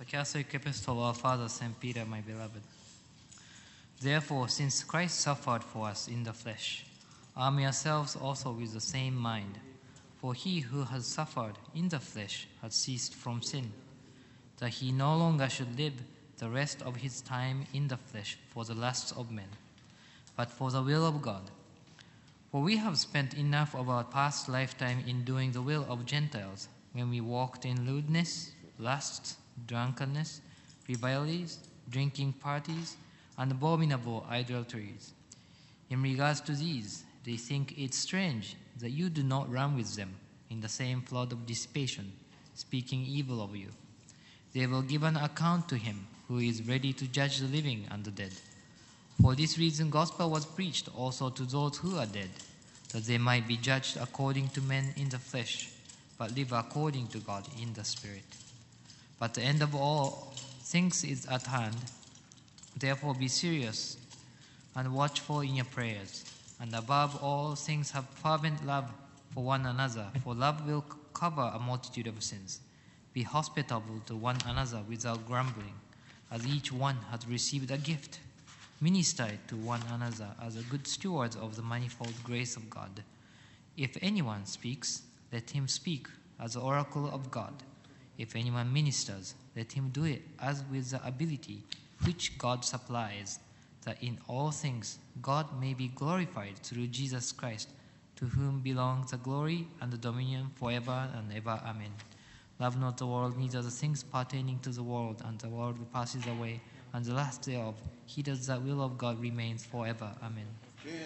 The Catholic Epistle of our Father St. Peter, my beloved. Therefore, since Christ suffered for us in the flesh, arm yourselves also with the same mind. For he who has suffered in the flesh has ceased from sin, that he no longer should live the rest of his time in the flesh for the lusts of men, but for the will of God. For we have spent enough of our past lifetime in doing the will of Gentiles, when we walked in lewdness, lusts, drunkenness, rivalries, drinking parties, and abominable idolatries. In regards to these, they think it strange that you do not run with them in the same flood of dissipation, speaking evil of you. They will give an account to him who is ready to judge the living and the dead. For this reason gospel was preached also to those who are dead, that they might be judged according to men in the flesh, but live according to God in the Spirit. But the end of all things is at hand. Therefore be serious and watchful in your prayers, and above all things have fervent love for one another, for love will cover a multitude of sins. Be hospitable to one another without grumbling, as each one has received a gift. Minister it to one another as a good stewards of the manifold grace of God. If anyone speaks, let him speak as the oracle of God. If anyone ministers, let him do it as with the ability which God supplies, that in all things God may be glorified through Jesus Christ, to whom belongs the glory and the dominion forever and ever. Amen. Love not the world, neither the things pertaining to the world, and the world passes away, and the last thereof. He does the will of God remains forever. Amen.